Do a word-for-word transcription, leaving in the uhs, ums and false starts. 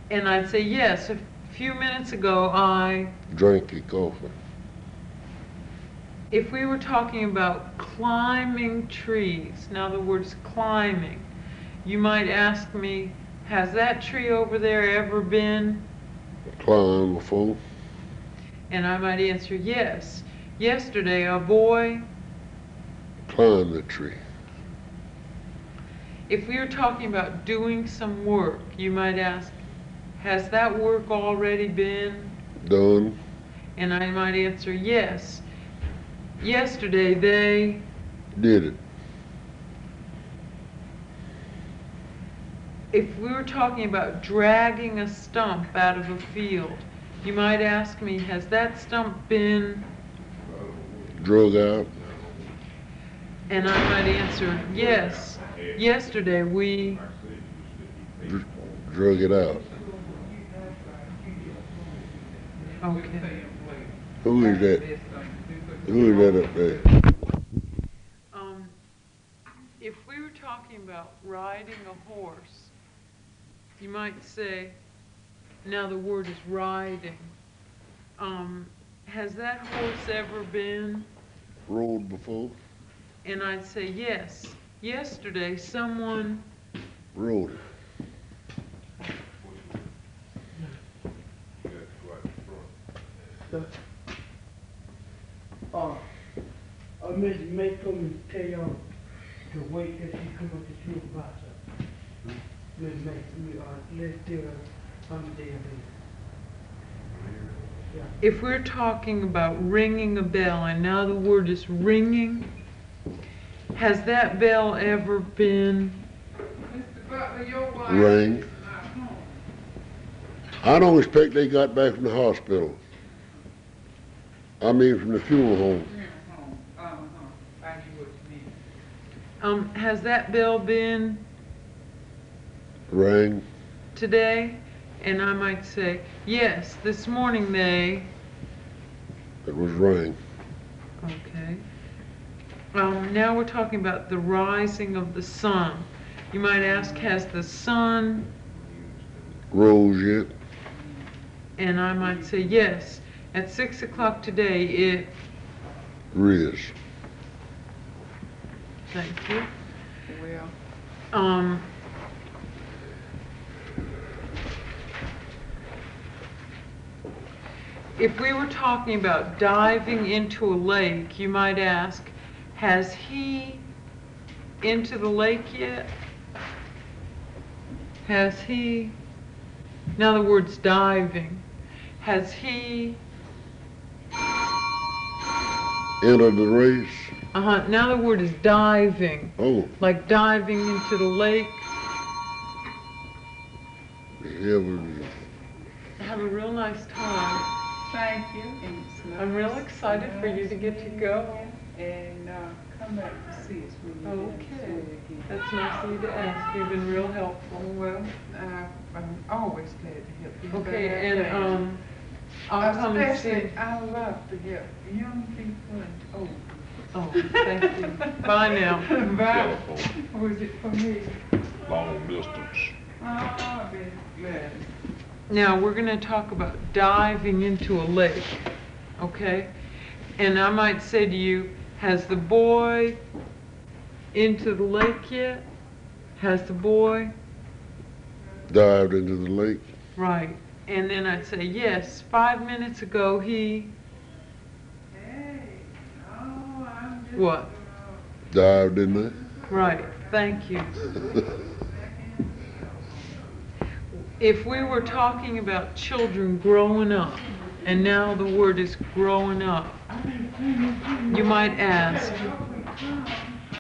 And I'd say, yes, a few minutes ago I... Drank your coffee. If we were talking about climbing trees, now the word's climbing, you might ask me, has that tree over there ever been? Climbed before. And I might answer, yes. Yesterday a boy climbed the tree. If we were talking about doing some work, you might ask, has that work already been done? And I might answer, yes. Yesterday they did it. If we were talking about dragging a stump out of a field, you might ask me, has that stump been drug out? And I might answer, yes. Yesterday we Dr drug it out. Okay. Who is that? Who is that up there? Um, if we were talking about riding a horse, you might say, now the word is riding. Um, has that horse ever been rode before? And I'd say, yes. Yesterday someone rode it. The, uh, uh, Miss May told me to tell y'all to wait till she come up to supervisor. Miss May, we are, let's do it on the day of it. Yeah. If we're talking about ringing a bell, and now the word is ringing, has that bell ever been rang? I don't expect they got back from the hospital. I mean from the funeral home. Um, has that bell been rang today? And I might say, yes, this morning they... It was rang. Okay. Um, now we're talking about the rising of the sun. You might ask, has the sun rose yet? And I might say, yes. At six o'clock today, it riz. Thank you. Well, um, if we were talking about diving into a lake, you might ask, has he into the lake yet? Has he, now the word's diving, has he entered the race? Uh-huh, now the word is diving. Oh. Like diving into the lake. Ever... Have a real nice time. Thank you. And it's nice. I'm real excited for you to get to go. And uh, come back to see us when you Okay. That's nice of you to ask. You've been real helpful. Well, uh, I'm always glad to help you. Okay, and um, I'll come and see. Especially, I love to help young people and old. Oh, thank you. Bye now. Bye. Was it for me? Long distance. Oh, I'll be glad. Now we're going to talk about diving into a lake, okay? And I might say to you, has the boy into the lake yet? Has the boy dived into the lake? Right. And then I'd say, yes, five minutes ago he... Hey, oh, I'm just... What? Dived in there? Right. Thank you. If we were talking about children growing up, and now the word is growing up, you might ask,